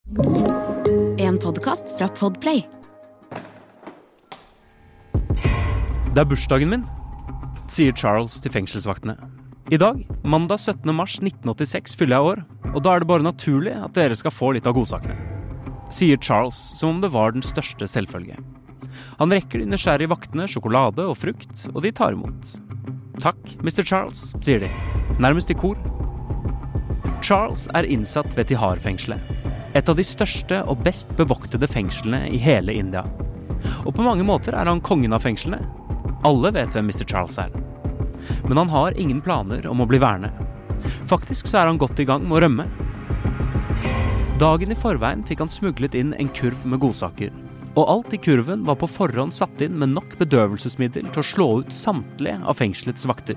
En podcast fra Podplay. Det bursdagen min, sier Charles til fengselsvaktene. I dag, mandag 17. mars 1986, fyller jeg år, og da det bare naturlig at dere skal få litt av godsakene. Sier Charles som om det var den største selvfølge. Han rekker de nysgjerrige vaktene sjokolade og frukt, og de tar imot. Takk, Mr. Charles, sier de, nærmest i kor. Charles innsatt ved Tihar-fengselet. Et av de største og best bevoktede fengslene i hele India. Og på mange måter han kongen av fengslene. Alle vet hvem Mr. Charles Men han har ingen planer om å bli værende. Faktisk så han godt i gang med å rømme. Dagen i forveien fikk han smuglet inn en kurv med godsaker. Og alt i kurven var på forhånd satt inn med nok bedøvelsesmiddel til å slå ut samtlige av fengselets vakter.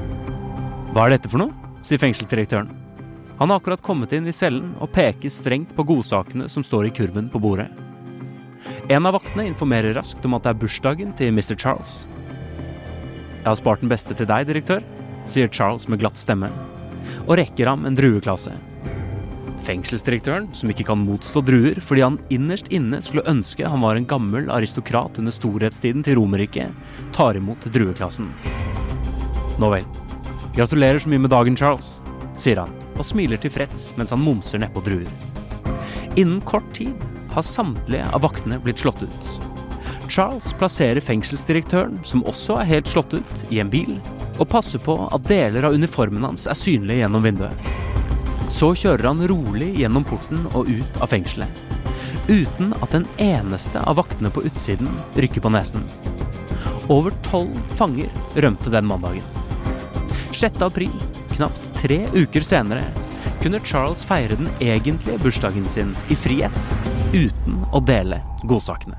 Hva dette for noe? Sier fengselsdirektøren. Han har akkurat kommet inn i cellen og peker strengt på godsakene som står i kurven på bordet. En av vaktene informerer raskt om at det bursdagen til Mr. Charles. Jeg har spart den beste til deg, direktør, sier Charles med glatt stemme, og rekker ham en drueklasse. Fengselsdirektøren, som ikke kan motstå druer fordi han innerst inne skulle ønske han var en gammel aristokrat under storhetstiden til Romerriket, tar imot drueklassen. Nå vel, gratulerer så mye med dagen, Charles, sier han, og smiler tilfreds mens han momser nedpå druer. Innen kort tid har samtlige av vaktene blitt slått ut. Charles plasserer fengselsdirektøren, som også helt slått ut, i en bil, og passer på at deler av uniformen hans synlige gjennom vinduet. Så kjører han rolig gjennom porten og ut av fengselet, uten at den eneste av vaktene på utsiden rykker på nesen. Over 12 fanger rømte den mandagen. 6. april, knapt 3 uker senere, kunne Charles feire den egentlige bursdagen sin i frihet, uten å dele godsakene.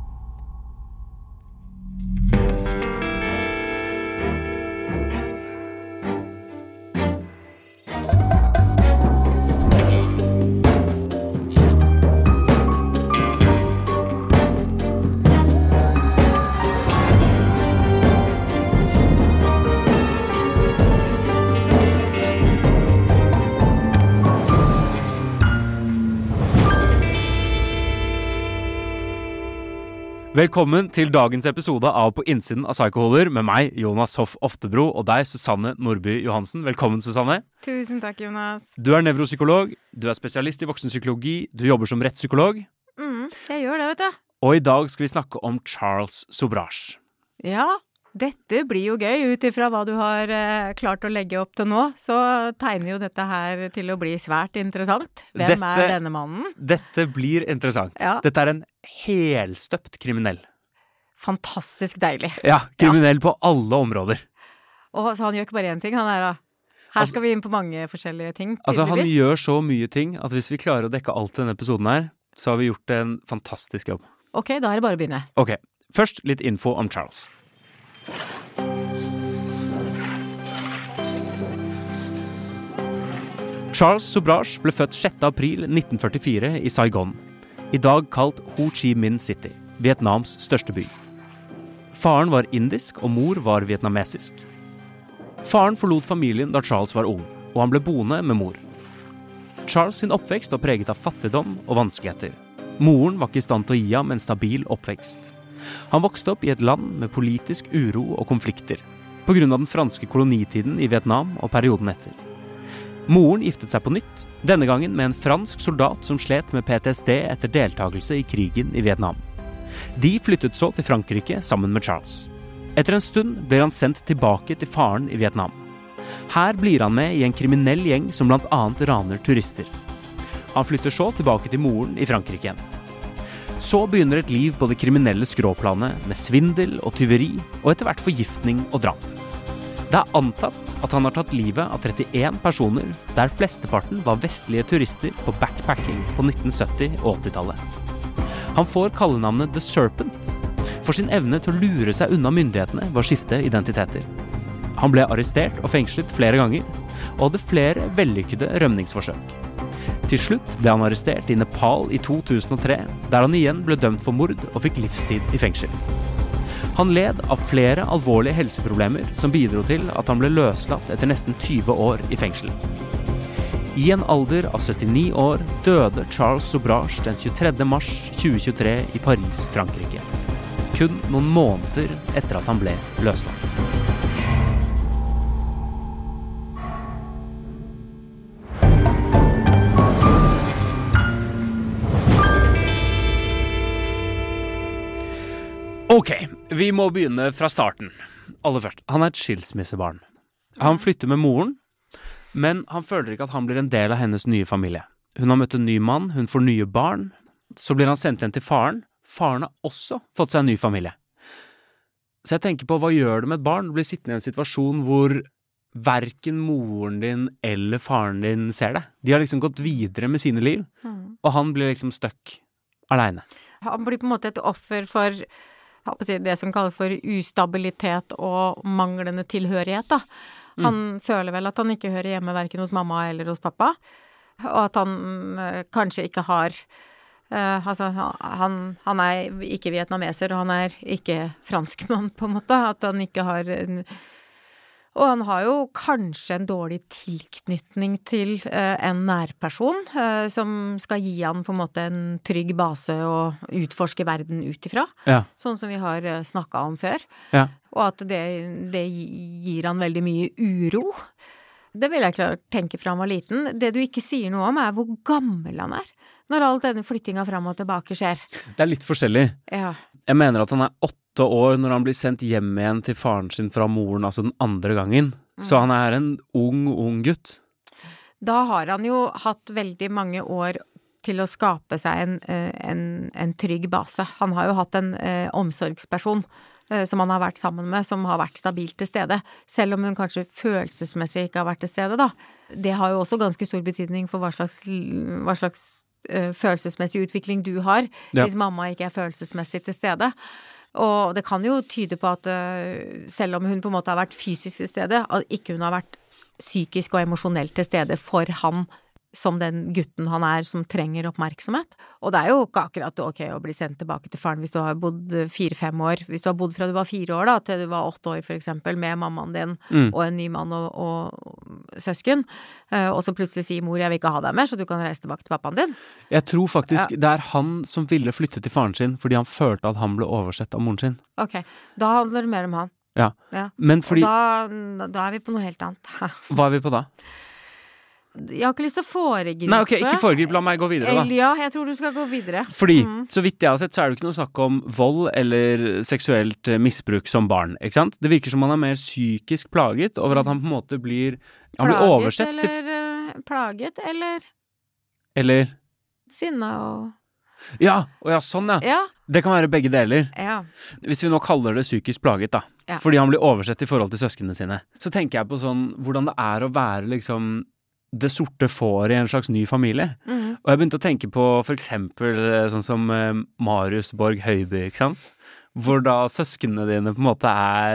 Velkommen til dagens episode av På innsiden av Psykoholder med meg, Jonas Hoff Oftebro, og deg, Susanne Nordby Johansen. Velkommen, Susanne. Tusen takk, Jonas. Du nevropsykolog, du spesialist i voksenpsykologi, du jobber som rettspsykolog. Jeg gjør det, vet du. Og i dag skal vi snakke om Charles Sobhraj. Ja, dette blir jo gøy ut ifra hva du har klart å legge opp til nå. Så tegner jo dette her til å bli svært interessant. Hvem denne mannen? Dette blir interessant. Ja. Dette en helstøpt kriminell. Fantastisk deilig. Ja, kriminell på alle områder. Og så han gjør ikke bare én ting, han da. Her skal vi inn på mange forskjellige ting, tydeligvis. Altså, han gjør så mye ting at hvis vi klarer å dekke alt i denne episoden her, så har vi gjort en fantastisk jobb. Ok, da det bare å begynne. Ok, først litt info om Charles. Charles Sobhraj ble født 6. april 1944 i Saigon, i dag kalt Ho Chi Minh City, Vietnams største by. Faren var indisk og mor var vietnamesisk. Faren forlot familien da Charles var ung, og han ble boende med mor. Charles sin oppvekst var preget av fattigdom og vanskeligheter. Moren var ikke i stand til å gi ham en stabil oppvekst. Han vokste opp i et land med politisk uro og konflikter, på grunn av den franske kolonitiden i Vietnam og perioden etter. Moren giftet seg på nytt, denne gangen med en fransk soldat som slet med PTSD etter deltakelse i krigen i Vietnam. De flyttet så til Frankrike sammen med Charles. Etter en stund ble han sendt tilbake til faren i Vietnam. Her blir han med i en kriminell gjeng som blant annet raner turister. Han flytter så tilbake til moren i Frankrike igjen. Så begynner et liv på det kriminelle skråplanet med svindel og tyveri, og etter hvert forgiftning og drap. Det antatt at han har tatt livet av 31 personer, der flesteparten var vestlige turister på backpacking på 1970- og 80-tallet. Han får kallenavnet The Serpent for sin evne til å lure seg unna myndighetene ved å skifte identiteter. Han ble arrestert og fengslet flere ganger, og hadde flere vellykkede rømningsforsøk. Til slutt ble han arrestert i Nepal i 2003, der han igjen ble dømt for mord og fikk livstid i fengsel. Han led av flere alvorlige helseproblemer som bidro til at han ble løslatt etter nesten 20 år i fengsel. I en alder av 79 år døde Charles Sobrage den 23. mars 2023 i Paris, Frankrike. Kun noen måneder etter at han ble løslatt. Ok, vi må begynne fra starten. Aller først, han et skilsmissebarn. Han flytter med moren, men han føler ikke at han blir en del av hennes nye familie. Hun har møtt en ny mann, hun får nye barn, så blir han sendt igjen til faren. Faren har også fått seg en ny familie. Så jeg tenker på, hva gjør det med et barn? Du blir sittende i en situasjon hvor hverken moren din eller faren din ser det. De har liksom gått videre med sine liv, og han blir liksom stuck alene. Han blir på en måte et offer for det som kalles for ustabilitet og manglende tilhørighet, da. Han føler vel at han ikke hører hjemme hverken hos mamma eller hos pappa, og at han kanskje ikke har han ikke vietnameser, og han ikke franskmann på en måte, at han ikke har og han har jo kanskje en dårlig tilknytning til en nærperson som skal gi han på en måte en trygg base og utforske verden utifra, sånn som vi har snakket om før, og at det gir han veldig mye uro. Det vil jeg klart tenke fra han var liten. Det du ikke sier noe om hvor gammel han når alt denne flyttinga fram og tilbake skjer. Det litt forskjellig. Ja. Jeg mener at han 8 år når han blir sendt hjem igjen til faren sin fra moren, altså den andre gangen. Så han en ung gutt. Da har han jo hatt veldig mange år til å skape seg en trygg base. Han har jo hatt en omsorgsperson som han har vært sammen med, som har vært stabilt til stede, selv om hun kanskje følelsesmessig ikke har vært til stede da. Det har jo også ganske stor betydning for hva slags følelsesmessig utvikling du har, hvis mamma ikke følelsesmessig til stede. Og det kan jo tyde på at selv om hun på en måte har vært fysisk til stede, at ikke hun har vært psykisk og emosjonelt til stede for han som den gutten han som trenger oppmerksomhet. Og det jo ikke akkurat ok å bli sendt tilbake til faren hvis du har bodd 4-5 år. Hvis du har bodd fra du var 4 år da, til du var 8 år for eksempel, med mammaen din og en ny mann og søsken, og så plutselig sier mor, jeg vil ikke ha deg mer, så du kan reise tilbake til pappaen din. Jeg tror faktisk det han som ville flytte til faren sin, fordi han følte at han ble oversett av moren sin. Ok, da handler det mer om han. Ja. Men fordi... Og da vi på noe helt annet. Hva vi på da? Jeg har ikke lyst til å foregripe. Nei, ok, ikke foregripe, la meg gå videre da. Ja, jeg tror du skal gå videre. Fordi, så vidt jeg har sett, så det ikke noe snakk om vold eller seksuelt misbruk som barn, ikke sant? Det virker som han mer psykisk plaget over at han på en måte blir oversett til... Plaget, eller sinna og... Ja, sånn ja. Det kan være begge deler. Ja. Hvis vi nå kaller det psykisk plaget da, fordi han blir oversett i forhold til søskene sine, så tenker jeg på sånn, hvordan det å være liksom det sorte får i en slags ny familie. Og jeg begynte å tenke på for eksempel sånn som Marius Borg Høiby, ikke sant? Hvor da søskene dine på en måte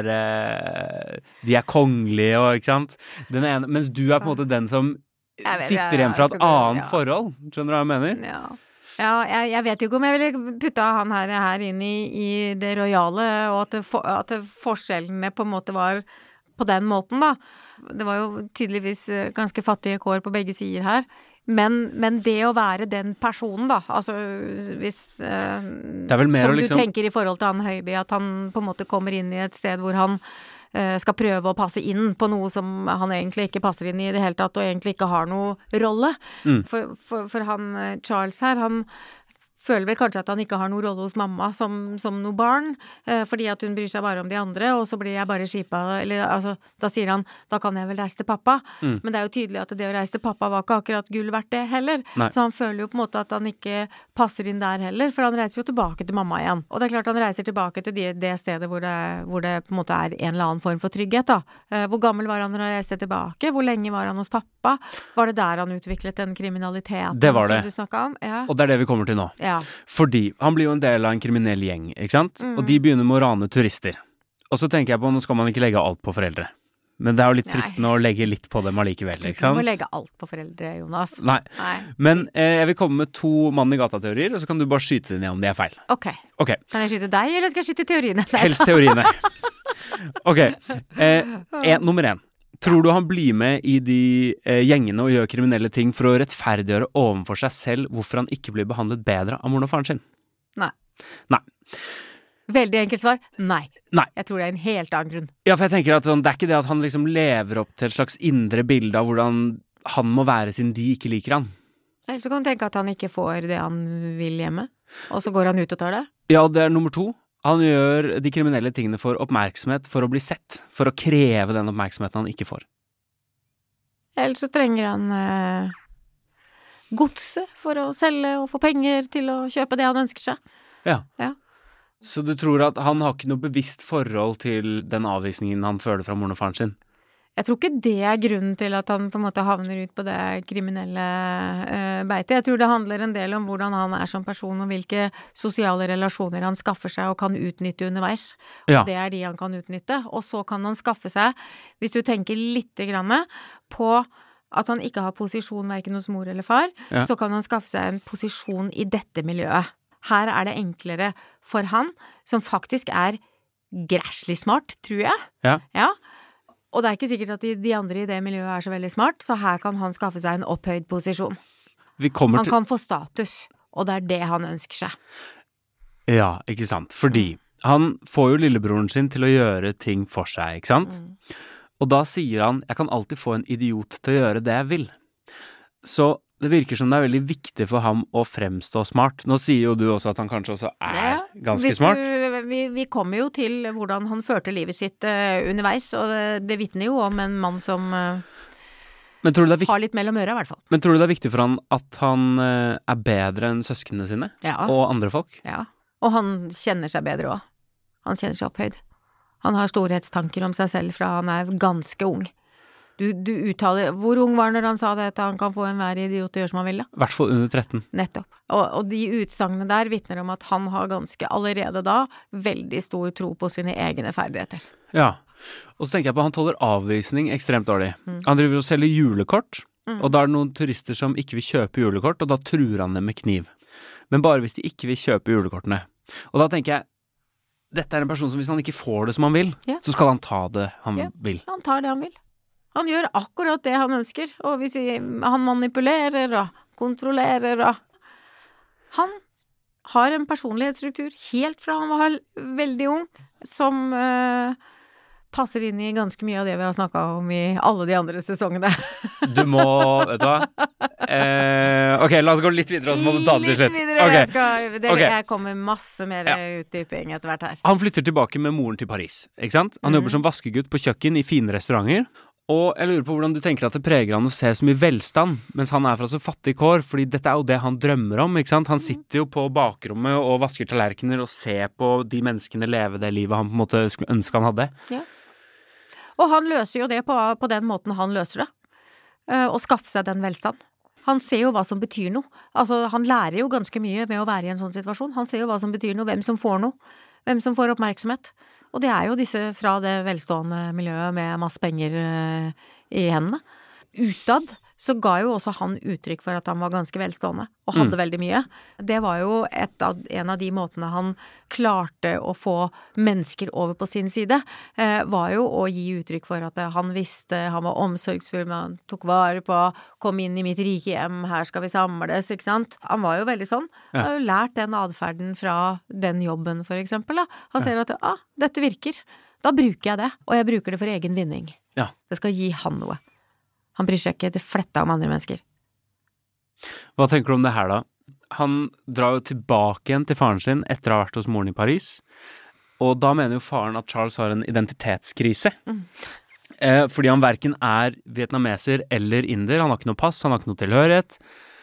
de kongelige, og, ikke sant? Den ene, mens du på en måte den som sitter igjen fra et annet forhold. Skjønner du hva jeg mener? Ja, jeg vet jo ikke om jeg ville putta han her inn i det rojale, og at forskjellene på en måte var på den måten da. Det var jo tydeligvis ganske fattige kår på begge sider her. Men det å være den personen da, altså hvis det vel mer som liksom... du tenker i forhold til han Høiby, at han på en måte kommer inn i et sted hvor han skal prøve å passe inn på noe som han egentlig ikke passer inn i det hele tatt, og egentlig ikke har noe rolle. For han Charles her, han føler vel kanskje at han ikke har noen rolle hos mamma som noe barn, fordi at hun bryr seg bare om de andre, og så blir jeg bare skipa, eller altså, da sier han, da kan jeg vel reise til pappa. Men det jo tydelig at det å reise til pappa var ikke akkurat gull verdt det heller. Nei. Så han føler jo på en måte at han ikke passer inn der heller, for han reiser jo tilbake til mamma igjen. Og det klart han reiser tilbake til det stedet hvor det på en måte en eller annen form for trygghet da. Hvor gammel var han når han reiste tilbake? Hvor lenge var han hos pappa? Var det der han utviklet den kriminaliteten det var det. Som du snakket om? Ja. Og det det vi kommer til nå. Ja. Fordi han blir jo en del av en kriminell gjeng, ikke sant? Og de begynner med å rane turister. Og så tenker jeg på, nå skal man ikke legge alt på foreldre. Men det jo litt fristende å legge litt på dem allikevel, ikke sant? Du må legge alt på foreldre, Jonas. Nei. Men jeg vil komme med 2 mann i gata-teorier, og så kan du bare skyte det ned om de feil. Ok. Kan jeg skyte deg, eller skal jeg skyte teoriene? Helst teoriene. Ok. Nummer 1. Tror du han blir med i de gjengene og gjør kriminelle ting for å rettferdiggjøre overfor seg selv hvorfor han ikke blir behandlet bedre av moren og faren sin? Nei. Nei. Veldig enkelt svar. Nei. Nei. Jeg tror det en helt annen grunn. Ja, for jeg tenker at sånn, det ikke det at han liksom lever opp til et slags indre bilde av hvordan han må være siden de ikke liker han. Eller så kan du tenke at han ikke får det han vil hjemme, og så går han ut og tar det. Ja, det nummer 2. Han gjør de kriminelle tingene for oppmerksomhet, for å bli sett, for å kreve den oppmerksomheten han ikke får. Eller så trenger han godset for å selge og få penger til å kjøpe det han ønsker seg. Ja. Ja. Så du tror at han har ikke noe bevisst forhold til den avvisningen han føler fra moren og faren sin? Jeg tror ikke det er grunnen til at han på en måte havner ut på det kriminelle beitet. Jeg tror det handler en del om hvordan han er som person, og hvilke sosiale relasjoner han skaffer seg og kan utnytte underveis. Ja. Og det er de han kan utnytte. Og så kan han skaffe seg, hvis du tenker litt grann på at han ikke har posisjon hverken hos mor eller far, Ja. så kan han skaffe seg en posisjon i dette miljøet. Her er det enklere for han, som faktisk er græslig smart, tror jeg. Ja. Og det er ikke sikkert at de andre i det miljøet er så veldig smart, så her kan han skaffe seg en opphøyd posisjon. Han kan få status, og det er det han ønsker seg. Ja, ikke sant. Fordi han får jo lillebroren sin til å gjøre ting for seg, ikke sant? Og da sier han, jeg kan alltid få en idiot til å gjøre det jeg vil. Så det virker som det er veldig viktig for ham å fremstå smart. Nå sier jo du også at han kanskje også er ganske smart. Vi kommer jo til hvordan han førte livet sitt underveis, og det vitner jo om en mann som har litt mellom øra i hvert fall. Men tror du det er viktig for han at han er bedre enn søskene sine? Ja. Og andre folk? Ja, og han kjenner seg bedre også. Han kjenner seg opphøyd. Han har storhetstanker om seg selv fra han er ganske ung. Du uttaler, hvor ung var han når han sa det, at han kan få enhver idiot til å gjøre som han vil da? I hvert fall under 13. Nettopp. Og de utsagnene der vitner om at han har allerede da, veldig stor tro på sine egne ferdigheter. Ja, og så tenker jeg på han tåler avvisning ekstremt dårlig. Han driver og selger julekort, og da er det noen turister som ikke vil kjøpe julekort, og da truer han dem med kniv. Men bare hvis de ikke vil kjøpe julekortene. Og da tenker jeg, dette er en person som hvis han ikke får det som han vil, så skal han ta det han vil. Han tar det han vil. Han gjør akkurat det han ønsker, og hvis han manipulerer og kontrollerer og han har en personlighetsstruktur helt fra han var veldig ung, som passer inn i ganske mye av det vi har snakket om i alle de andre sesongene. Du må, vet du hva? Ok, la oss gå litt videre, og så må du ta det til slutt. Litt videre, jeg kommer masse mer utdyping etter hvert her. Han flytter tilbake med moren til Paris, ikke sant? Han jobber som vaskegutt på kjøkken i fine restauranter, og jeg lurer på hvordan du tenker at det preger han å se så mye velstand, mens han er fra så fattig kår, fordi dette er jo det han drømmer om, ikke sant? Han sitter jo på bakrommet og vasker tallerkener og ser på de menneskene leve det livet han på en måte skulle ønske han hadde. Ja. Og han løser jo det på den måten han løser det, og skaffer seg den velstand. Han ser jo hva som betyr noe. Altså, han lærer jo ganske mye med å være i en sånn situasjon. Han ser jo hva som betyr noe, hvem som får noe, hvem som får oppmerksomhet. Og det er jo disse fra det velstående miljøet med masse penger i hendene. Utad så ga jo også han uttrykk for at han var ganske velstående og hadde veldig mye. Det var jo en av de måtene han klarte å få mennesker over på sin side, var jo å gi uttrykk for at han visste, han var omsorgsfull, men han tok vare på, kom inn i mitt rike hjem, her skal vi samles, ikke sant? Han var jo veldig sånn. Han har jo lært den adferden fra den jobben, for eksempel. Da. Han ser at dette virker. Da bruker jeg det, og jeg bruker det for egen vinning. Ja. Det skal gi han noe. Han bryr seg ikke det fletta om andre mennesker. Hva tenker du om det her da? Han drar jo tilbake igjen til faren sin etter å ha vært hos moren i Paris, og da mener jo faren at Charles har en identitetskrise. Fordi han hverken er vietnameser eller inder, han har ikke noe pass, han har ikke noe tilhørighet.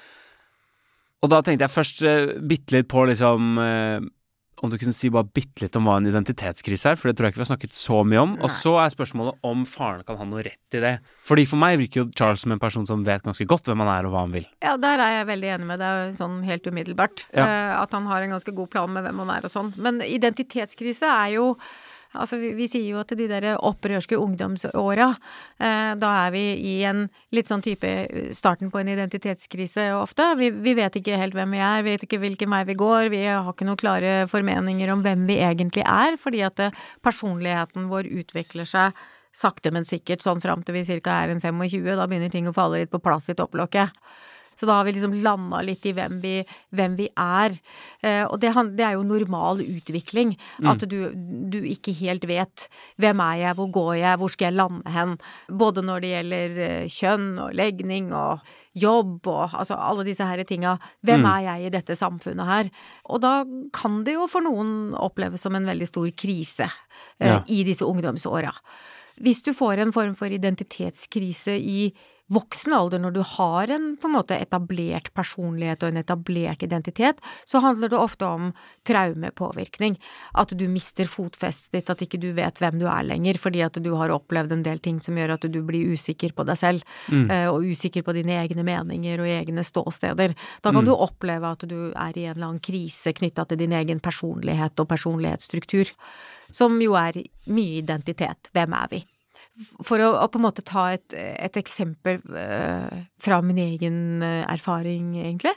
Og da tenkte jeg først bitte litt på liksom om du kunne si bare bitte litt om hva en identitetskrise er, for det tror jeg ikke vi har snakket så mye om. Og så er spørsmålet om faren kan ha noe rett i det. Fordi for meg virker jo Charles som en person som vet ganske godt hvem han er og hva han vil. Ja, der er jeg veldig enig med deg, sånn helt umiddelbart. At han har en ganske god plan med hvem han er og sånn. Men identitetskrise er jo, altså vi sier jo at de der opprørske ungdomsåra, da er vi i en litt sånn type starten på en identitetskrise ofte. Vi vet ikke helt hvem vi er, vet ikke hvilken vei vi går, vi har ikke noen klare formeninger om hvem vi egentlig er, fordi at personligheten vår utvikler seg sakte, men sikkert, sånn frem til vi cirka en 25, da begynner ting å falle litt på plass I topplokket. Så da har vi liksom landet litt I hvem vi og det jo normal utvikling, at du ikke helt vet hvem jeg, hvor går jeg, hvor skal jeg lande hen, både når det gjelder kjønn og legning og jobb og altså alle disse her tinga. Hvem jeg I dette samfunnet her? Og da kan det jo for noen oppleves som en veldig stor krise I disse ungdomsåra. Hvis du får en form for identitetskrise I voksen alder, når du har en på en måte etablert personlighet og en etablert identitet, så handler det ofte om traumepåvirkning. At du mister fotfestet ditt, at ikke du vet hvem du lenger, fordi at du har opplevd en del ting som gjør at du blir usikker på deg selv, og usikker på dine egne meninger og egne ståsteder. Da kan du oppleve at du I en eller annen krise knyttet til din egen personlighet og personlighetsstruktur, som jo mye identitet. Hvem vi? For å på en måte ta et eksempel fra min egen erfaring, egentlig.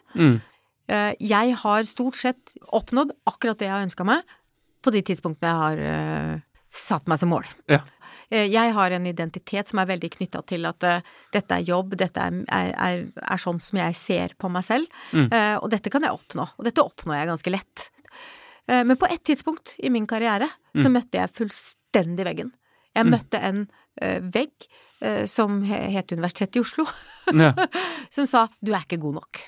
Jeg har stort sett oppnådd akkurat det jeg ønsket meg på de tidspunktene jeg har satt meg som mål. Ja. Jeg har en identitet som veldig knyttet til at dette jobb, dette sånn som jeg ser på meg selv, og dette kan jeg oppnå, og dette oppnår jeg ganske lett. Men på et tidspunkt I min karriere så møtte jeg fullstendig veggen. Jeg møtte en vegg som het Universitetet I Oslo, som sa, du ikke god nok.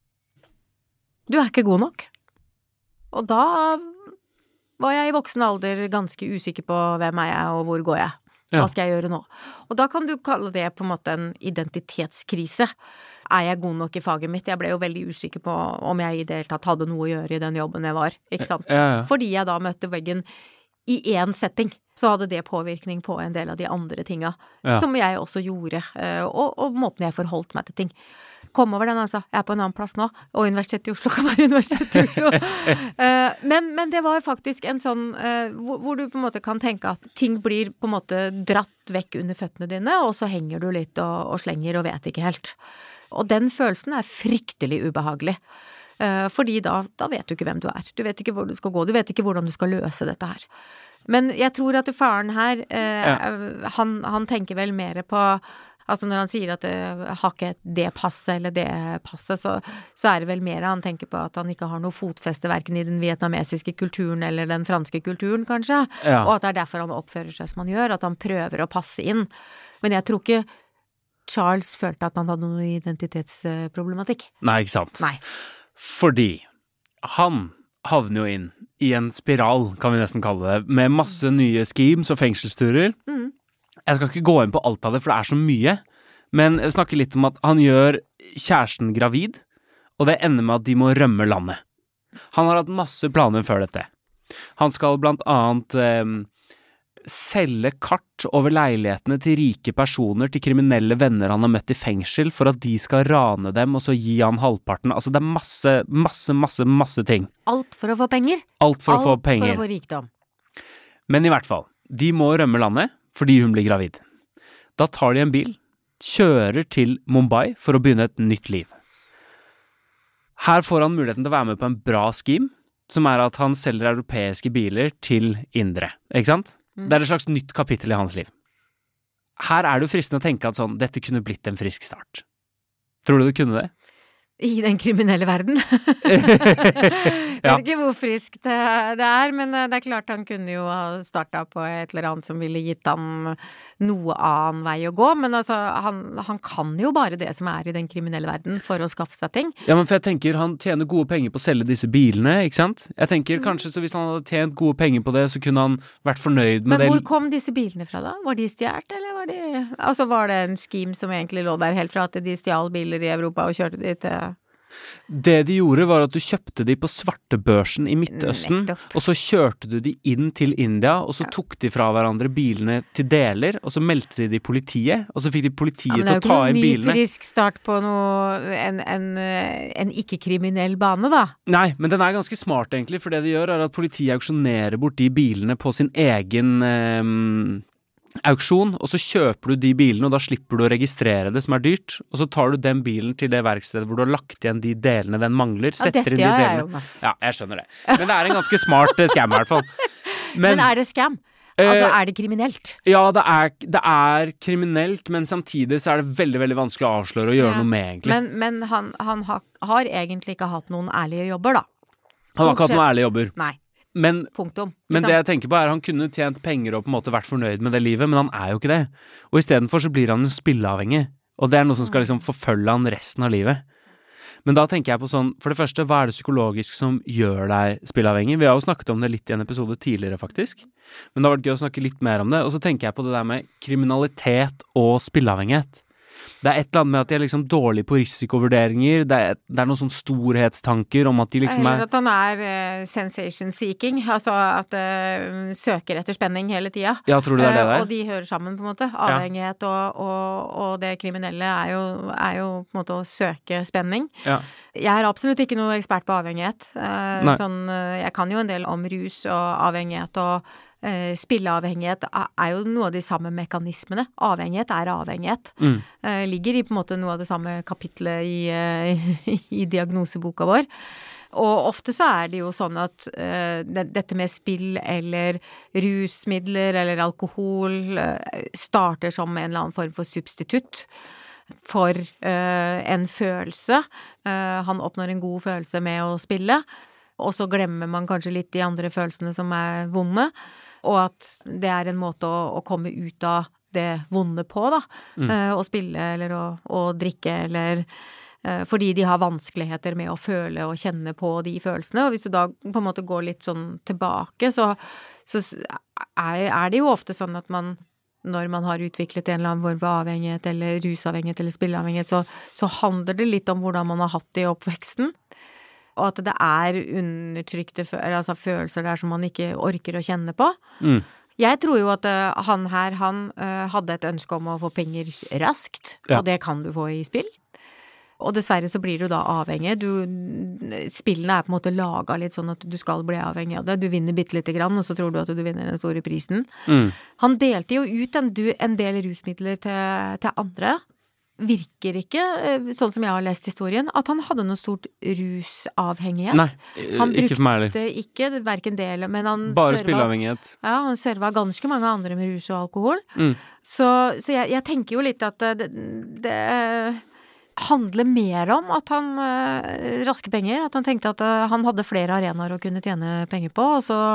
Du ikke god nok. Og da var jeg I voksen alder ganske usikker på hvem jeg og hvor går jeg. Hva skal jeg gjøre nå? Og da kan du kalle det på en måte en identitetskrise. Jeg god nok I faget mitt? Jeg ble jo veldig usikker på om jeg I det hele tatt hadde noe å gjøre I den jobben jeg var, ikke sant? Fordi jeg da møtte veggen I en setting, så hadde det påvirkning på en del av de andre tinga, som jeg også gjorde, og måten jeg forholdt meg til ting. Kom over den, altså. Jeg på en annen plass nå, og Universitetet I Oslo kan være Universitetet I Oslo. Men det var faktisk en sånn, hvor du på en måte kan tenke at ting blir på en måte dratt vekk under føttene dine, og så henger du litt og slenger og vet ikke helt. Og den følelsen fryktelig ubehagelig. Fordi da vet du ikke hvem du du vet ikke hvor du skal gå, du vet ikke hvordan du skal løse dette her. Men jeg tror at faren her, han tenker vel mer på, altså når han sier at har ikke det passet eller det passet, så det vel mer han tenker på at han ikke har noe fotfeste hverken I den vietnamesiske kulturen eller den franske kulturen kanskje, og at det derfor han oppfører seg som han gjør, at han prøver å passe inn. Men jeg tror ikke Charles følte at han hadde noen identitetsproblematikk. Nei, ikke sant? Nei. Fordi han havner jo inn I en spiral, kan vi nesten kalle det, med masse nye schemes og fengselsturer. Jeg skal ikke gå inn på alt av det, for det så mye, men jeg snakker litt om at han gjør kjæresten gravid, og det ender med at de må rømme landet. Han har hatt masse planer før dette. Han skal blant annet selge kart over leilighetene til rike personer, til kriminelle venner han har møtt I fengsel, for at de skal rane dem, og så gi han halvparten. Altså det masse ting. Alt for å få penger. Alt for å få penger. Alt for å få rikdom. Men I hvert fall, de må rømme landet, fordi hun blir gravid. Da tar de en bil, kjører til Mumbai for å begynne et nytt liv. Her får han muligheten til å være med på en bra scheme, som at han selger europeiske biler til indere, ikke sant? Det et slags nytt kapittel I hans liv. Her det jo fristende å tenke at sånn, dette kunne blitt en frisk start. Tror du kunne det? I den kriminelle verden. Jeg vet ikke hvor frisk det men det klart han kunne jo ha startet på et eller annet som ville gitt han noe annen vei å gå, men altså, han kan jo bare det som I den kriminelle verden for å skaffe seg ting. Ja, men for jeg tenker han tjener gode penger på å selge disse bilene, ikke sant? Jeg tenker kanskje så hvis han hadde tjent gode penger på det, så kunne han vært fornøyd med det. Men hvor kom disse bilene fra da? Var de stjert, eller var det en scheme som egentlig lå der helt fra at de stjal biler I Europa og kjørte de til... Det de gjorde var at du kjøpte de på svartebørsen I Midtøsten, og så kjørte du de inn til India, og så tok de fra hverandre bilene til deler, og så meldte de politiet, og så fikk de politiet til å ta inn bilene. Men det jo ikke noen ny frisk start på en ikke-kriminell bane da. Nei, men den ganske smart egentlig, for det de gjør at politiet auksjonerer bort de bilene på sin egen auksjon, og så kjøper du de bilene, og da slipper du å registrere det som dyrt, og så tar du den bilen til det verkstedet hvor du har lagt igjen de delene den mangler, setter inn de delene. Ja, jeg skjønner det. Men det en ganske smart scam I hvert fall. Men det scam? Altså, er det kriminelt? Ja, det er kriminelt, men samtidig så er det veldig, veldig vanskelig å avsløre og gjøre noe med, egentlig. Men han har egentlig ikke hatt noen ærlige jobber, da. Han har ikke hatt noen ærlige jobber. Nei. Punktum. Men det jeg tenker på han kunne tjent penger og på en måte vært fornøyd med det livet, men han er jo ikke det. Og istedenfor så blir han jo spilleavhengig, og det er noe som skal liksom forfølge han resten av livet. Men da tenker jeg på sånn, for det første, hva er det psykologisk som gjør deg spilleavhengig? Vi har jo snakket om det litt i en episode tidligere, faktisk. Men det har vært gøy å snakke litt mer om det. Og så tenker jeg på det der med kriminalitet og spilleavhengighet. Det er et eller annet med at de er liksom dårlige på risikovurderinger. Det er noen sånne storhetstanker om at de liksom er... At han er sensation seeking, altså at søker etter spenning hele tida. Ja, tror du det er det der? Og de hører sammen på en måte. Avhengighet og det kriminelle er jo på en måte å søke spenning. Ja. Jeg er absolutt ikke noe ekspert på avhengighet. Jeg kan jo en del om rus og avhengighet og spilleavhengighet er jo noe av de samme mekanismene. Avhengighet er avhengighet. Ligger i på en måte noe av det samme kapitlet i diagnoseboka vår. Og ofte så er det jo sånn at dette med spill eller rusmidler eller alkohol starter som en eller annen form for substitutt for en følelse. Han oppnår en god følelse med å spille, og så glemmer man kanskje litt de andre følelsene som er vonde, og at det er en måte å komme ut av det vonde på, da. Å spille eller å drikke, eller fordi de har vanskeligheter med å føle og kjenne på de følelsene. Og hvis du da på en måte går litt sånn tilbake, så er det jo ofte sånn at når man har utviklet en eller annen form for avhengighet eller rusavhengighet eller spilleavhengighet, så handler det litt om hvordan man har hatt det i oppveksten. Og at det er undertrykte følelser der som man ikke orker å kjenne på. Jeg tror jo at han hadde et ønske om å få penger raskt, og det kan du få i spill. Og dessverre så blir du da avhengig. Spillene er på en måte laget litt sånn at du skal bli avhengig av det. Du vinner bitte lite grann, og så tror du at du vinner den store prisen. Han delte jo ut en del rusmidler til andre. Virker ikke, sånn som jeg har lest historien, at han hadde noe stort rusavhengighet. Nei, han ikke for meg heller. Han brukte ikke hverken del, men han bare spilleavhengighet. Ja, han serva ganske mange andre med rus og alkohol. Så jeg tenker jo litt at det handler mer om at han raske penger, at han tenkte at han hadde flere arenaer å kunne tjene penger på,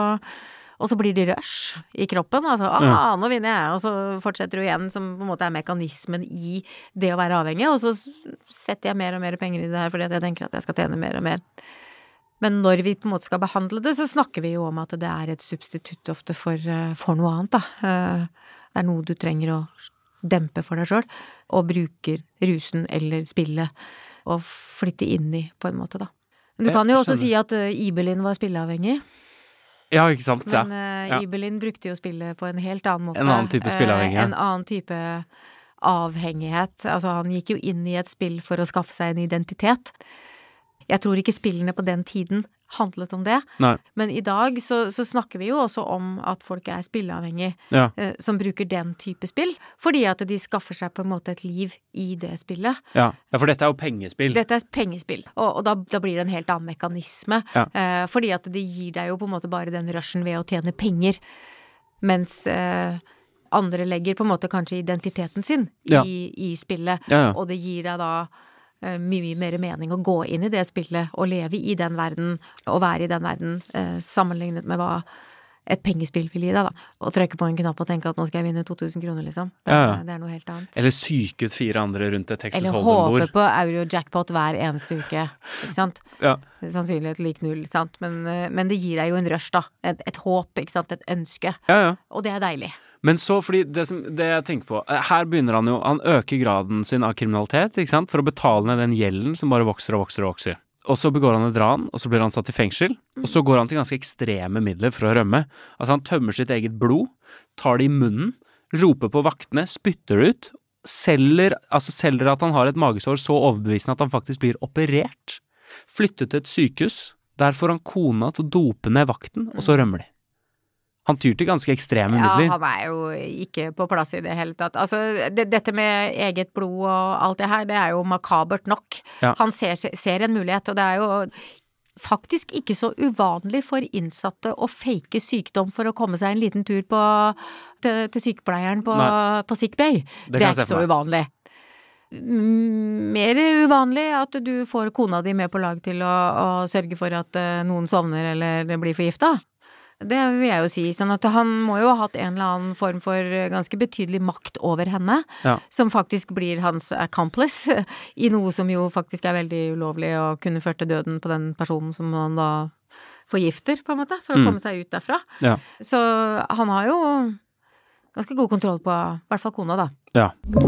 og så blir det rush i kroppen, altså, nå vinner jeg, og så fortsetter du igjen, som på en måte er mekanismen i det å være avhengig, og så setter jeg mer og mer penger i det her, fordi at jeg tenker at jeg skal tjene mer og mer. Men når vi på en måte skal behandle det, så snakker vi jo om at det er et substitutt ofte for noe annet, da. Det er noe du trenger å dempe for deg selv, og bruker rusen eller spillet, og flytte inn i, på en måte, da. Men du kan jo også si at Ibelin var spilleavhengig. Ja, ikke sant, Men Ibelin brukte jo spillet på en helt annen måte. En annen type spilleavhengighet. En annen type avhengighet. Altså, han gikk jo inn i et spill for å skaffe seg en identitet. Jeg tror ikke spillene på den tiden handlet om det. Nei. Men i dag så snakker vi jo også om at folk er spilleavhengige, som bruker den type spill, fordi at de skaffer seg på en måte et liv i det spillet. Ja, for dette er jo pengespill. Dette er pengespill, og da blir det en helt annen mekanisme, fordi at det gir deg jo på en måte bare den rushen ved å tjene penger, mens andre legger på en måte kanskje identiteten sin i spillet, og det gir deg da mye mer mening å gå inn i det spillet og leve i den verden og være i den verden sammenlignet med hva et pengespill vil gi deg, da. Og trykke på en knapp og tenke at nå skal jeg vinne 2000 kroner, liksom. Det er noe helt annet. Eller syke ut 4 andre rundt et Texas Hold'em-bord. Eller håpe på euro-jackpot hver eneste uke, ikke sant? Sannsynlighet lik 0, sant? Men det gir deg jo en rush, da. Et håp, ikke sant? Et ønske. Og det er deilig. Men så, fordi det jeg tenker på, her begynner han øker graden sin av kriminalitet, ikke sant? For å betale ned den gjelden som bare vokser og vokser og vokser. Og så begår han et ran, og så blir han satt i fengsel, og så går han til ganske ekstreme midler for å rømme. Altså han tømmer sitt eget blod, tar det i munnen, roper på vaktene, spytter det ut, selger at han har et magesår så overbevisende at han faktisk blir operert, flyttet til et sykehus, der får han kona til å dope ned vakten, og så rømmer de. Han tyr til ganske ekstreme midler. Ja, han er jo ikke på plass i det hele tatt. Altså, dette med eget blod og alt det her, det er jo makabert nok. Han ser en mulighet, og det er jo faktisk ikke så uvanlig for innsatte å fake sykdom for å komme seg en liten tur til sykepleieren på sick bay. Det er ikke så uvanlig. Mer uvanlig at du får kona di med på lag til å sørge for at noen sovner eller blir forgiftet. Det vil jeg jo si, sånn at han må jo ha hatt en eller annen form for ganske betydelig makt over henne, som faktisk blir hans accomplice i noe som jo faktisk er veldig ulovlig og kunne ført til døden på den personen som han da forgifter, på en måte, for å komme seg ut derfra. Ja. Så han har jo ganske god kontroll på, i hvert fall kona da. Ja.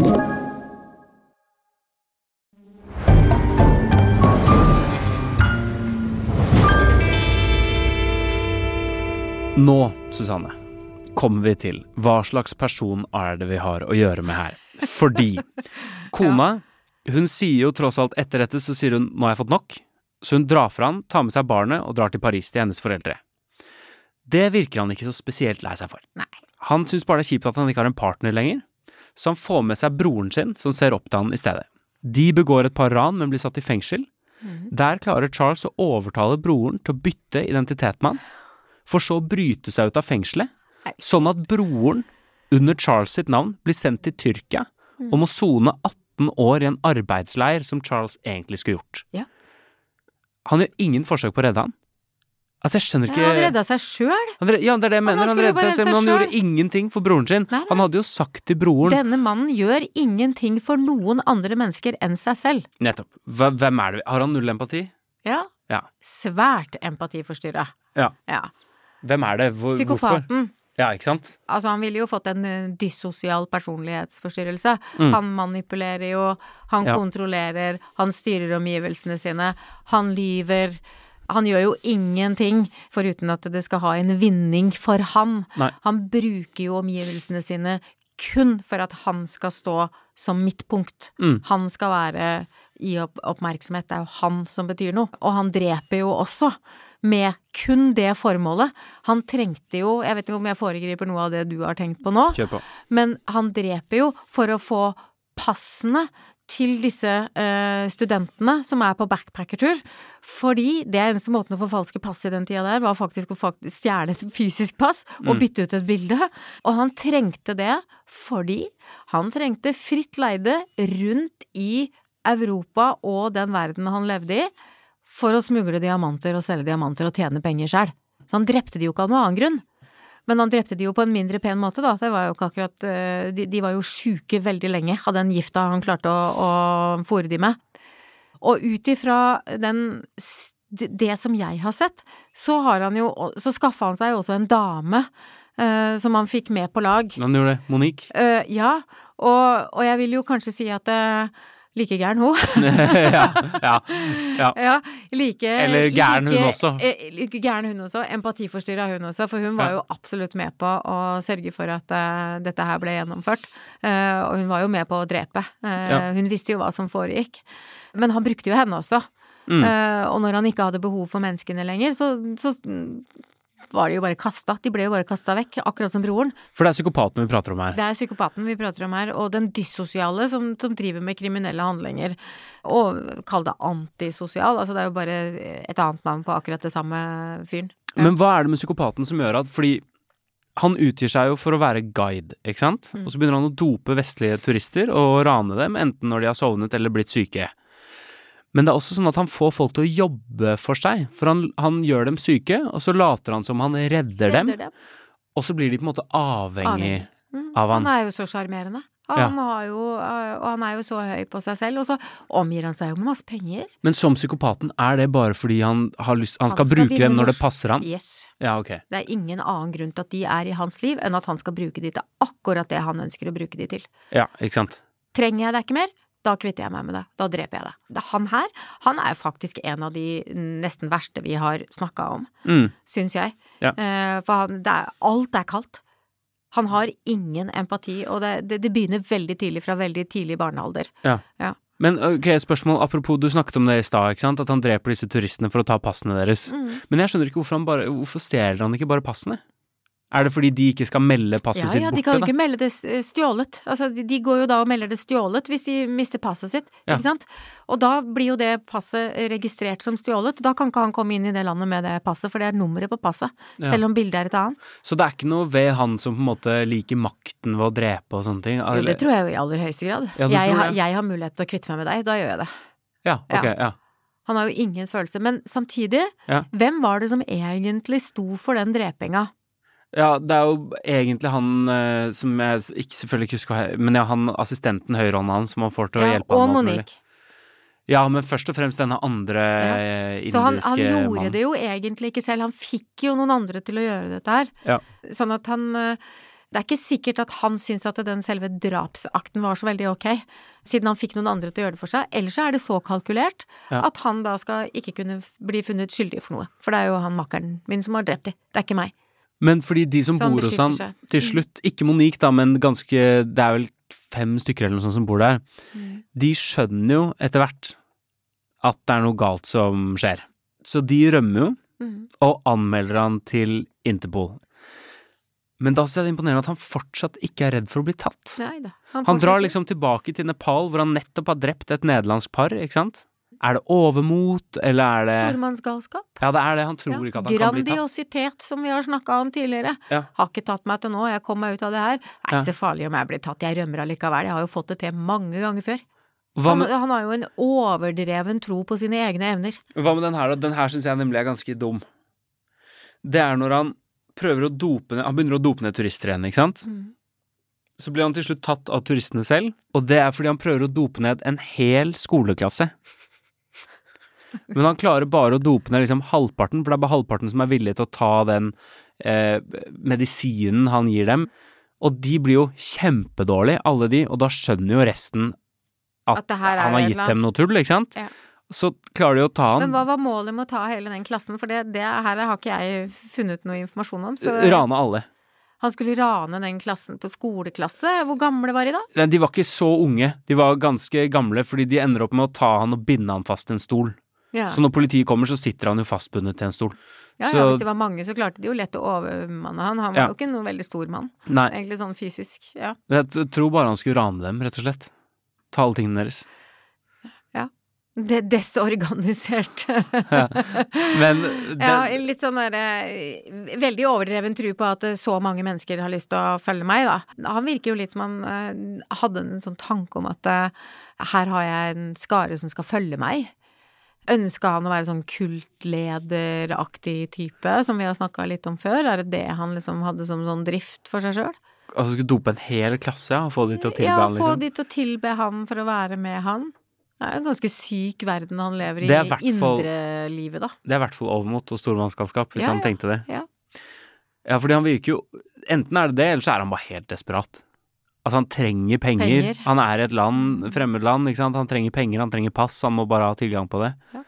Nå, Susanne, kommer vi til hva slags person er det vi har å gjøre med her. Fordi kona, hun sier jo tross alt etter dette, så sier hun, nå har jeg fått nok. Så hun drar fra han, tar med seg barnet og drar til Paris til hennes foreldre. Det virker han ikke så spesielt lei seg for. Nei. Han synes bare det er kjipt at han ikke har en partner lenger, så han får med seg broren sin, som ser opp til han i stedet. De begår et par ran, men blir satt i fengsel. Der klarer Charles å overtale broren til å bytte identitet med han, for så å bryte seg ut av fengselet, sånn at broren under Charles sitt navn blir sendt til Tyrkia og må sone 18 år i en arbeidsleir som Charles egentlig skulle gjort. Ja. Han gjør ingen forsøk på å redde han. Altså, jeg skjønner ikke... Ja, han redda seg selv. Ja, det er det jeg mener. Han redda seg selv, men han gjorde ingenting for broren sin. Nei. Han hadde jo sagt til broren... Denne mannen gjør ingenting for noen andre mennesker enn seg selv. Nettopp. Hvem er det? Har han null empati? Ja. Svært empatiforstyrret. Ja. Hvem er det? Psykopaten. Hvorfor? Ja, ikke sant? Altså, han ville jo fått en dyssosial personlighetsforstyrrelse. Han manipulerer jo, han kontrollerer, han styrer omgivelsene sine, han lyver. Han gjør jo ingenting foruten at det skal ha en vinning for han. Nei. Han bruker jo omgivelsene sine kun for at han skal stå som midtpunkt. Han skal være i oppmerksomhet, det er jo han som betyr noe. Og han dreper jo også med kun det formålet. Han trengte jo, jeg vet ikke om jeg foregriper noe av det du har tenkt på nå, men han dreper jo for å få passene til disse studentene som er på backpackertur, fordi det eneste måten å forfalske pass i den tida der var faktisk å stjerne et fysisk pass og bytte ut et bilde, og han trengte det fordi han trengte fritt leide rundt i Europa og den verden han levde i, for å smugle diamanter og selge diamanter og tjene penger selv. Så han drepte de jo ikke av noen annen grunn. Men han drepte de jo på en mindre pen måte da. Det var jo ikke akkurat, de var jo syke veldig lenge av den gifta han klarte å fôre de med. Og ut ifra det som jeg har sett, så skaffet han seg jo også en dame som han fikk med på lag. Han gjorde det, Monique? Ja, og jeg vil jo kanskje si at like gæren hun. Ja, eller gæren hun også. Like gæren hun også, empatiforstyrret hun også, for hun var jo absolutt med på å sørge for at dette her ble gjennomført. Og hun var jo med på å drepe. Hun visste jo hva som foregikk. Men han brukte jo henne også. Og når han ikke hadde behov for menneskene lenger, så var de jo bare kastet. De ble jo bare kastet vekk, akkurat som broren. For det er psykopaten vi prater om her. Det er psykopaten vi prater om her, og den dyssosiale som driver med kriminelle handlinger, og kall det antisosial, altså det er jo bare et annet navn på akkurat det samme fyren. Ja. Men hva er det med psykopaten som gjør at, fordi han utgir seg jo for å være guide, ikke sant? Og så begynner han å dope vestlige turister og rane dem, enten når de har sovnet eller blitt syke. Men det er også sånn at han får folk til å jobbe for seg, for han gjør dem syke, og så later han som han redder dem, og så blir de på en måte avhengig av han. Han er jo så charmerende. Han er jo så høy på seg selv, og så omgir han seg jo med masse penger. Men som psykopaten, er det bare fordi han skal bruke dem når det passer han? Yes. Ja, ok. Det er ingen annen grunn til at de er i hans liv, enn at han skal bruke de til akkurat det han ønsker å bruke de til. Ja, ikke sant? Trenger jeg det ikke mer? Da kvitter jeg meg med det. Da dreper jeg det. Han er faktisk en av de nesten verste vi har snakket om, synes jeg. Ja. For alt er kaldt. Han har ingen empati, og det begynner veldig tidlig, fra veldig tidlig barnealder. Ja. Men ok, spørsmål, apropos, du snakket om det i stad, ikke sant? At han dreper disse turistene for å ta passene deres. Men jeg skjønner ikke hvorfor stjeler han ikke bare passene? Er det fordi de ikke skal melde passet sitt Ja, borte, de kan jo da? ikke melde det stjålet. Altså, de går jo da og melder det stjålet hvis de mister passet sitt, Ja. ikke sant? Og da blir jo det passet registrert som stjålet, da kan ikke han komme inn i det landet med det passet, for det er nummeret på passet, Ja. selv om bildet er et annet. Så det er ikke noe ved han som på en måte liker makten ved å drepe og sånne ting? Jo, det tror jeg jo i aller høyeste grad. Ja, du tror det? Jeg har mulighet til å kvitte meg med deg, da gjør jeg det. Ja, ok, ja. Han har jo ingen følelse, men samtidig, Ja. hvem var det som egentlig sto for den drepinga? Ja, det er jo egentlig han som jeg ikke selvfølgelig ikke husker, men ja, han assistenten høyrehånden hans som han får til å hjelpe og han med alt mulig. Monique. Ja, men først og fremst denne andre Så han indiske gjorde mannen. det jo egentlig ikke selv, han fikk jo noen andre til å gjøre dette her. Ja. Sånn at det er ikke sikkert at han syns at den selve drapsakten var så veldig ok, siden han fikk noen andre til å gjøre det for seg. Ellers så er det så kalkulert at han da skal ikke kunne bli funnet skyldig for noe. For det er jo han makkeren min som har drept de, det er ikke meg. Men fordi de som Så han bor hos han, beskytter seg. til slutt, ikke Monique da, men det er vel 5 stykker eller noe sånt som bor der, de skjønner jo etter hvert at det er noe galt som skjer. Så de rømmer jo, og anmelder han til Interpol. Men da synes jeg det er imponerende at han fortsatt ikke er redd for å bli tatt. Neida. Han drar liksom tilbake til Nepal, hvor han nettopp har drept et nederlandsk par, ikke sant? Er det overmot, eller er det... Stormannsgalskap. Ja, det er det. Han tror ikke at han kan bli tatt. Grandiositet, som vi har snakket om tidligere. Ja. Har ikke tatt meg til nå, jeg kom meg ut av det her. Det er ikke så farlig om jeg blir tatt, jeg rømmer allikevel. Jeg har jo fått det til mange ganger før. Han har jo en overdreven tro på sine egne evner. Hva med den her da? Den her synes jeg nemlig er ganske dum. Det er når han prøver å dope ned, han begynner å dope ned turister igjen, ikke sant? Så blir han til slutt tatt av turistene selv, og det er fordi han prøver å dope ned en hel skoleklasse. Men han klarer bare å dope ned liksom halvparten, for det er bare halvparten som er villig til å ta den medisinen han gir dem. Og de blir jo kjempedårlige, alle de, og da skjønner jo resten at det her er han har et gitt eller annet. dem noe tull, ikke sant? Ja. Så klarer de å ta han. Men hva var målet med å ta hele den klassen? For det her har ikke jeg funnet noe informasjon om. Så Rane alle. han skulle rane den klassen på skoleklasse. Hvor gamle var de da? Nei, de var ikke så unge. De var ganske gamle, fordi de ender opp med å ta han og binde han fast til en stol. Ja. Så når politiet kommer, så sitter han jo fastbundet til en stol. Ja, Så- hvis det var mange, så klarte de jo lett å overmanne han. Han var Ja. jo ikke noen veldig stor mann. Nei, Egentlig sånn fysisk, ja. jeg tror bare han skulle rane dem, rett og slett. Ta alle tingene deres. Det desorganisert. Men Ja, litt sånn veldig overdreven tro på at så mange mennesker har lyst til å følge meg, da. Han virker jo litt som han hadde en sånn tanke om at her har jeg en skare som skal følge meg. Ønska han å være sånn kultlederaktig type, som vi har snakket litt om før? Er det det han liksom hadde som sånn drift for seg selv? altså skulle dope en hel klasse, ja, og få de til å tilbe Ja, han, få liksom. de til å tilbe han for å være med han. Det er jo en ganske syk verden han lever i, Det er i hvert fall- indre livet, da. Det er i hvert fall overmot og stormannsgalskap, hvis Ja, han ja. tenkte det. Ja. Ja, fordi han virker jo, enten er det det, eller så er han bare helt desperat. Altså, han trenger penger. Penger. Han er i et land, fremmedland, ikke sant? Han trenger penger, han trenger pass, han må bare ha tilgang på det. Ja.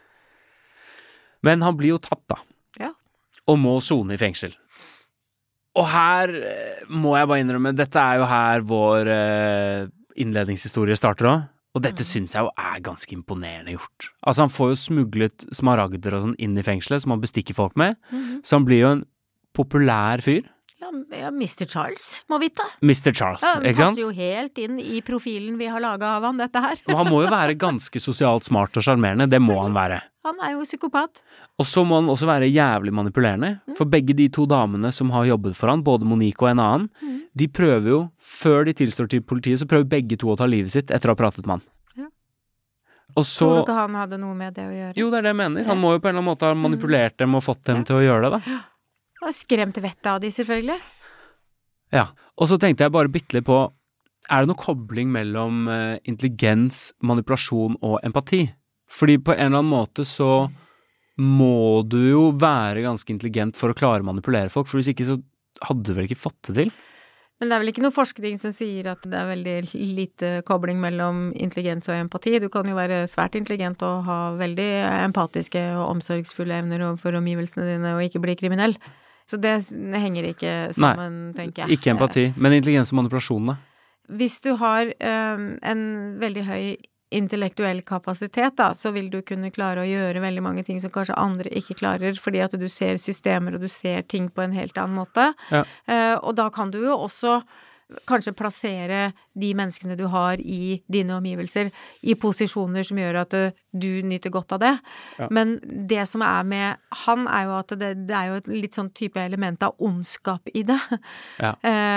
Men han blir jo tatt, da. Ja. Og må sone i fengsel. Og her må jeg bare innrømme, dette er jo her vår innledningshistorie starter også. Og dette synes jeg jo er ganske imponerende gjort. Altså, han får jo smuglet smaragder og sånn inn i fengselet, som han bestikker folk med. Så han blir jo en populær fyr. Ja, Mr. Charles, må vite. Mr. Charles, Ja, han ikke sant? passer jo helt inn i profilen vi har laget av han, dette her. Og han må jo være ganske sosialt smart og sjarmerende, det må han være. Han er jo psykopat. Og så må han også være jævlig manipulerende, for begge de to damene som har jobbet for han, både Monique og en annen, de prøver jo, før de tilstår til politiet, så prøver begge to å ta livet sitt etter å ha pratet med han. Ja. Og så... Tror du ikke han hadde noe med det å gjøre? Jo, det er det jeg mener. Han må jo på en eller annen måte ha manipulert dem og fått dem til å gjøre det, da. Og skremt vettet av de, selvfølgelig. Ja, og så tenkte jeg bare bitte litt på, er det noe kobling mellom intelligens, manipulasjon og empati? Fordi på en eller annen måte så må du jo være ganske intelligent for å klare å manipulere folk, for hvis ikke så hadde du vel ikke fått det til? Men det er vel ikke noe forskning som sier at det er veldig lite kobling mellom intelligens og empati. Du kan jo være svært intelligent og ha veldig empatiske og omsorgsfulle evner overfor omgivelsene dine og ikke bli kriminell. Så det henger ikke sammen, tenker jeg. Ikke empati, men intelligens og manipulasjon da? Hvis du har en veldig høy intellektuell kapasitet da, så vil du kunne klare å gjøre veldig mange ting som kanskje andre ikke klarer, fordi at du ser systemer og du ser ting på en helt annen måte. Ja. Og da kan du jo også kanskje plassere de menneskene du har i dine omgivelser i posisjoner som gjør at du nyter godt av det. Ja. Men det som med han jo at det jo et litt sånn type element av ondskap i det. Ja.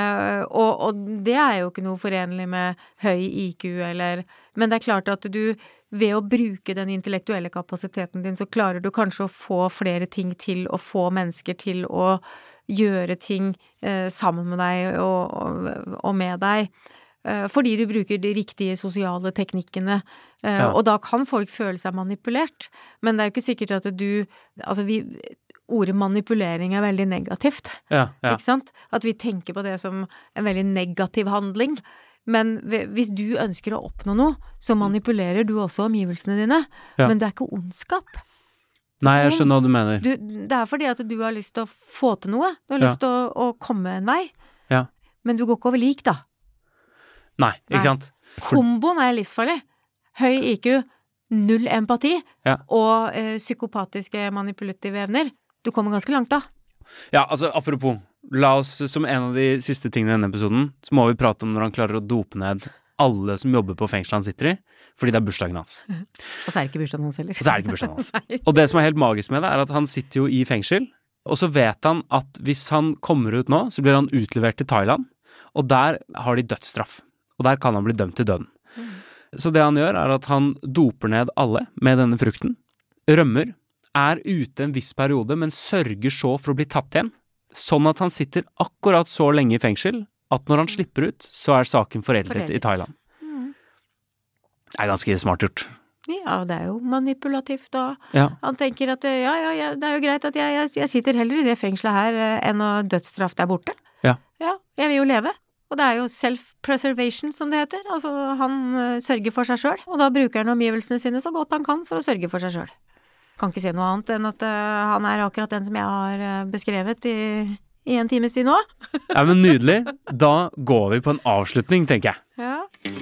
Og det jo ikke noe forenlig med høy IQ men det klart at du ved å bruke den intellektuelle kapasiteten din så klarer du kanskje å få flere ting til å få mennesker til å gjøre ting sammen med deg og med deg, fordi du bruker de riktige sosiale teknikkene, og da kan folk føle seg manipulert, men det jo ikke sikkert at ordet manipulering veldig negativt, ikke sant? At vi tenker på det som en veldig negativ handling, men hvis du ønsker å oppnå noe, så manipulerer du også omgivelsene dine, men det ikke ondskap. Nei, jeg skjønner hva du mener. Det fordi at du har lyst til å få til noe. Du har lyst til å komme en vei. Ja. Men du går ikke over lik, da. Nei, ikke sant? Komboen livsfarlig. Høy IQ, null empati, og psykopatiske manipulative evner. Du kommer ganske langt, da. Ja, altså, apropos. La oss, som en av de siste tingene i denne episoden, så må vi prate om når han klarer å dope ned alle som jobber på fengselet han sitter i, fordi det bursdagen hans. Og så det ikke bursdagen hans heller. Og så det ikke bursdagen hans. Og det som helt magisk med det at han sitter jo i fengsel, og så vet han at hvis han kommer ut nå, så blir han utlevert til Thailand, og der har de dødsstraff. Og der kan han bli dømt til døden. Så det han gjør at han doper ned alle med denne frukten, rømmer, ute en viss periode, men sørger så for å bli tatt igjen, sånn at han sitter akkurat så lenge i fengsel, at når han slipper ut, så saken foreldet i Thailand. Det ganske smart gjort. Ja, det jo manipulativt, og han tenker at det jo greit at jeg sitter heller i det fengselet her enn å dødsstraff der borte. Ja, jeg vil jo leve. Og det jo self-preservation, som det heter. Altså, han sørger for seg selv, og da bruker han omgivelsene sine så godt han kan for å sørge for seg selv. Kan ikke si noe annet enn at han akkurat den som jeg har beskrevet i en times tid nå. Ja, men nydelig. Da går vi på en avslutning, tenker jeg. Ja.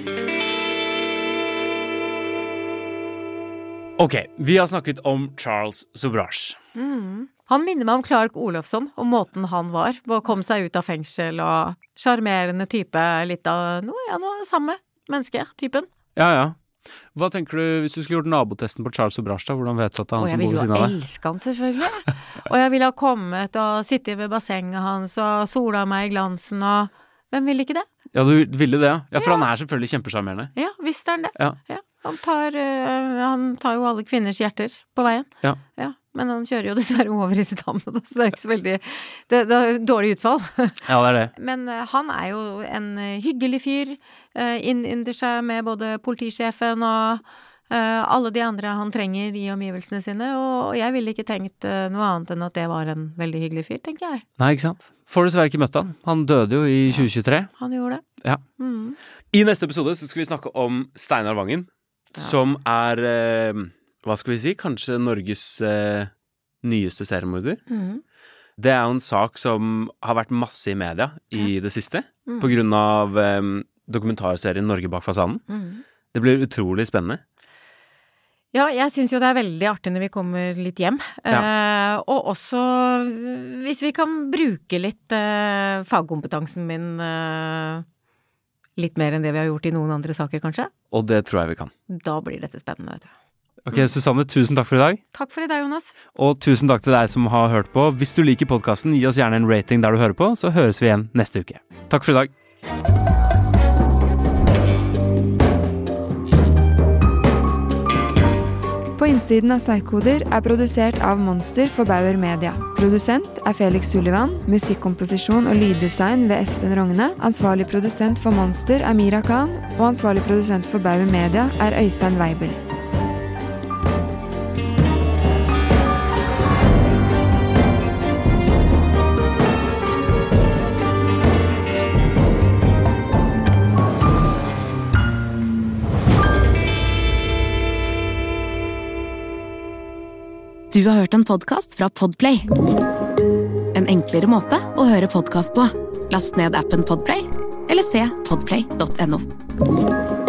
Ok, vi har snakket om Charles Sobrash. Han minner meg om Clark Olofsson, om måten han var, på å komme seg ut av fengsel, og charmerende type, litt av noe samme menneske-typen. Ja. Hva tenker du, hvis du skulle gjort nabotesten på Charles Sobrash da, hvordan vet du at det han som bor ved siden av deg? Jeg vil jo elske han selvfølgelig, og jeg ville ha kommet og sittet ved bassenget hans og sola meg i glansen, og hvem ville ikke det? Ja, du ville det, ja, for han selvfølgelig kjempecharmerende. Ja, visst han det. Ja. Han tar jo alle kvinners hjerter på veien. Ja. Men han kjører jo dessverre over i sitt hamn, så det ikke så veldig, det dårlig utfall. Ja, det det. Men han jo en hyggelig fyr, innynder seg med både politisjefen og alle de andre han trenger i omgivelsene sine, og jeg ville ikke tenkt noe annet enn at det var en veldig hyggelig fyr, tenker jeg. Nei, ikke sant? Får dessverre ikke møtt han. Han døde jo i 2023. Han gjorde det. Ja. I neste episode så skal vi snakke om Steinar Vangen, som hva skal vi si, kanskje Norges nyeste seriemorder. Det jo en sak som har vært masse i media i det siste, på grunn av dokumentarserien Norge bak fasaden. Det blir utrolig spennende. Ja, jeg synes jo det veldig artig når vi kommer litt hjem. Og også hvis vi kan bruke litt fagkompetansen min litt mer enn det vi har gjort i noen andre saker, kanskje. Og det tror jeg vi kan. Da blir dette spennende, vet du. Ok, Susanne, tusen takk for i dag. Takk for i dag, Jonas. Og tusen takk til deg som har hørt på. Hvis du liker podcasten, gi oss gjerne en rating der du hører på, så høres vi igjen neste uke. Takk for i dag. På innsiden av Psykoder produsert av Monster for Bauer Media. Produsent Felix Sullivan, musikkomposisjon og lyddesign ved Espen Rogne. Ansvarlig produsent for Monster Mira Khan, og ansvarlig produsent for Bauer Media Øystein Weibel. Du har hørt en podcast fra Podplay. En enklere måte å høre podcast på. Last ned appen Podplay, eller se podplay.no.